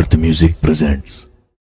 अर्थ music presents.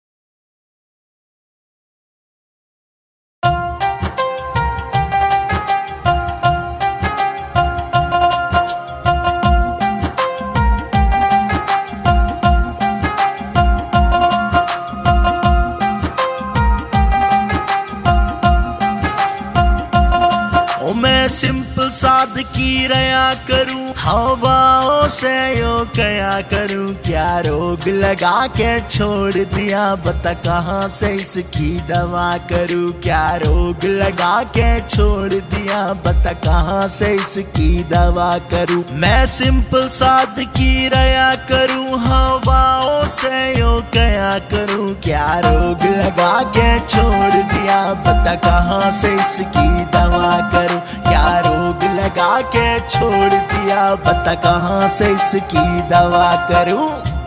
मैं simple सादगी रया करूं, हवाओं से यो कया करूं। क्या रोग लगा के छोड़ दिया, बता कहाँ से इसकी दवा करूं। क्या रोग लगा के छोड़ दिया, बता कहाँ से इसकी दवा करूं। मैं सिंपल सादगी रया करूं, हवाओं से यो कया करूं। क्या रोग लगा के छोड़ दिया, बता कहाँ से इसकी दवा करूं। क्या रोग लगा के छोड़ दिया, बता कहाँ से इसकी दवा करूं।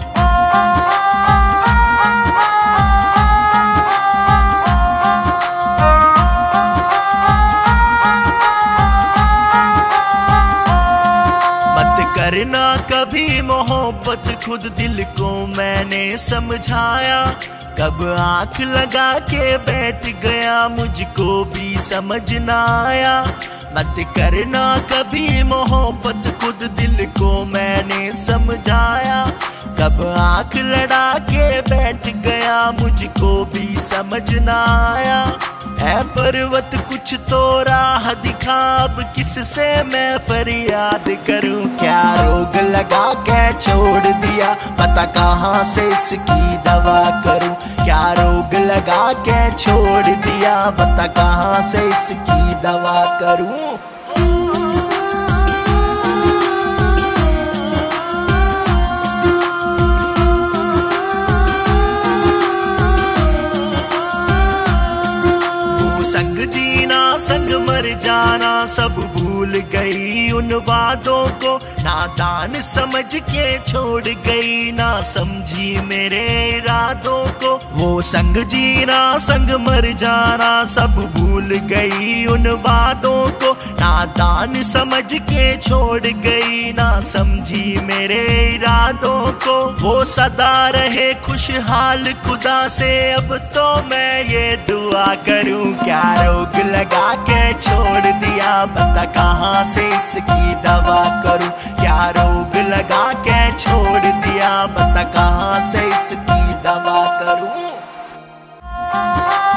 मत करना कभी मोहब्बत, खुद दिल को मैंने समझाया। कब आंख लगा के बैठ गया, मुझको भी समझ ना आया। मत करना कभी मोहब्बत, खुद दिल को मैंने समझाया। कब आंख लड़ा के बैठ गया, मुझको भी समझ ना आया। है पर्वत कुछ तो राह दिखा, अब किससे मैं फरियाद करूं। क्या रोग लगा के छोड़ दिया, पता कहाँ से इसकी दवा करूं। क्या रोग लगा के छोड़ दिया, पता कहाँ से इसकी दवा करूं। संग जीना संग मर जाना, सब भूल गई उन वादों को। नादान समझ के छोड़ गई, ना समझी मेरे इरादों को। वो संग जीना संग मर जाना, सब भूल गई उन वादों को। नादान समझ के छोड़ गई, ना समझी मेरे इरादों को। वो सदा रहे खुशहाल खुदा से, अब तो मैं ये दुआ करूं। क्या रोग लगा के छोड़ दिया, बता कहाँ से इसकी दवा करूं। क्या रोग लगा के छोड़ दिया, बता कहाँ से इसकी दवा करूं।